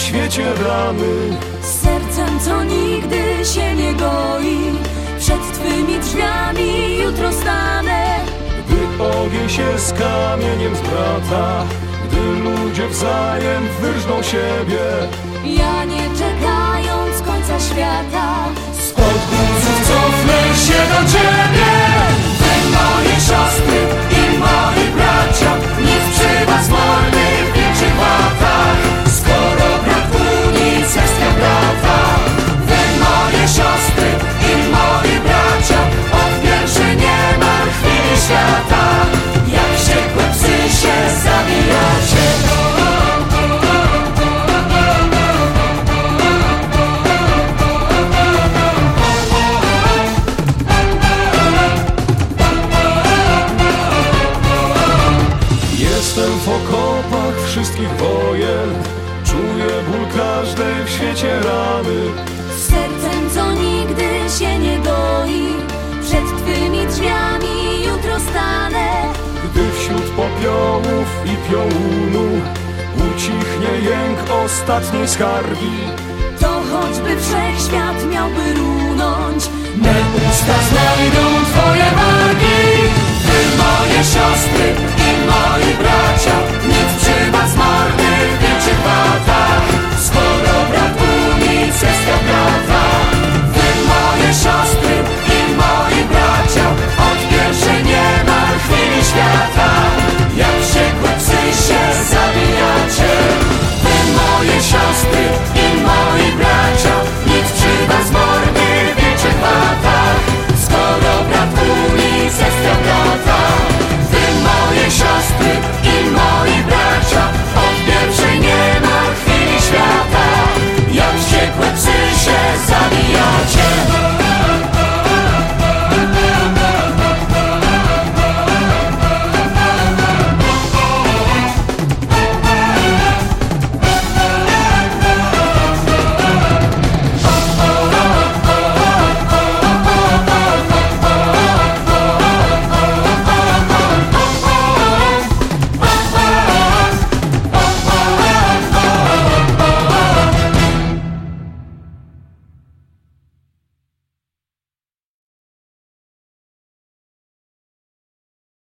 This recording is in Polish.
świecie rany. Z sercem, co nigdy się nie goi, przed Twymi drzwiami jutro stanę. Gdy ogień się z kamieniem zbrata, gdy ludzie wzajem wyrżną siebie, Ja nie czekając końca świata, spod głosów cofnę się do Ciebie. Wy moje siostry i moi bracia, niech przy Was wolny w większych łatach. Skoro brak unicestwia brata, Wy moje siostry i moi bracia, od pierwszej niemal chwili świata, jak wściekłe psy się zabijacie. Jestem w okopach wszystkich wojen, czuję ból każdej w świecie rany. z sercem, co nigdy się nie goi, przed Twymi drzwiami jutro stanę. Gdy wśród popiołów i piołunu ucichnie jęk ostatniej skargi, To choćby wszechświat miałby runąć, me usta znajdą Twoje wargi. Wy moje siostry